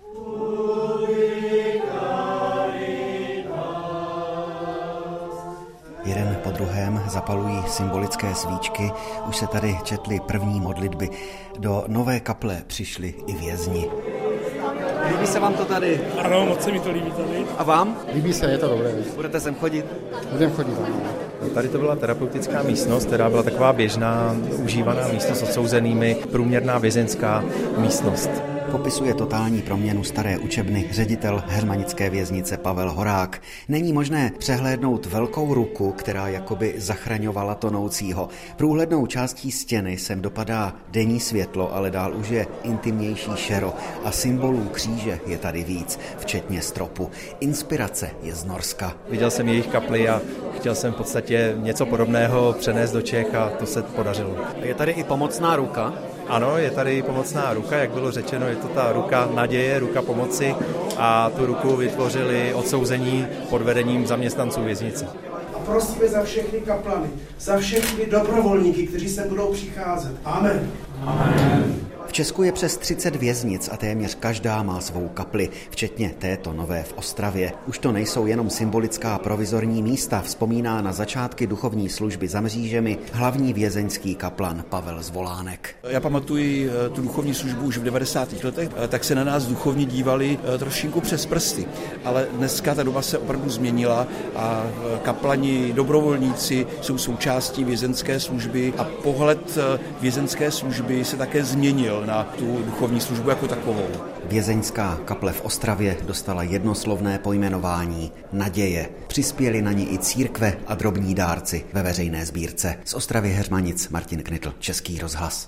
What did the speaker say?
Jeden po druhém zapalují symbolické svíčky, už se tady četly první modlitby. Do nové kaple přišli i vězni. Líbí se vám to tady? Ano, moc se mi to líbí tady. A vám? Líbí se, je to dobré. Budete sem chodit? Budeme chodit. Tady to byla terapeutická místnost, která byla taková běžná, užívaná místnost s odsouzenými, průměrná vězeňská místnost. Popisuje totální proměnu staré učebny ředitel hermanické věznice Pavel Horák. Není možné přehlédnout velkou ruku, která jakoby zachraňovala tonoucího. Průhlednou částí stěny sem dopadá denní světlo, ale dál už je intimnější šero a symbolů kříže je tady víc, včetně stropu. Inspirace je z Norska. Viděl jsem jejich kapli a chtěl jsem v podstatě něco podobného přenést do Čech a to se podařilo. Je tady i pomocná ruka? Ano, je tady pomocná ruka, jak bylo řečeno, je to ta ruka naděje, ruka pomoci a tu ruku vytvořili odsouzení pod vedením zaměstnanců věznice. A prosíme za všechny kaplany, za všechny dobrovolníky, kteří sem budou přicházet. Amen. Amen. V Česku je přes 30 věznic a téměř každá má svou kapli, včetně této nové v Ostravě. Už to nejsou jenom symbolická provizorní místa, vzpomíná na začátky duchovní služby za mřížemi hlavní vězeňský kaplan Pavel Zvolánek. Já pamatuji tu duchovní službu už v 90. letech, tak se na nás duchovně dívali trošinku přes prsty. Ale dneska ta doba se opravdu změnila a kaplani, dobrovolníci jsou součástí vězeňské služby a pohled vězeňské služby se také změnil na tu duchovní službu jako takovou. Vězeňská kaple v Ostravě dostala jednoslovné pojmenování Naděje. Přispěli na ní i církve a drobní dárci ve veřejné sbírce. Z Ostravy Heřmanic Martin Knitl, Český rozhlas.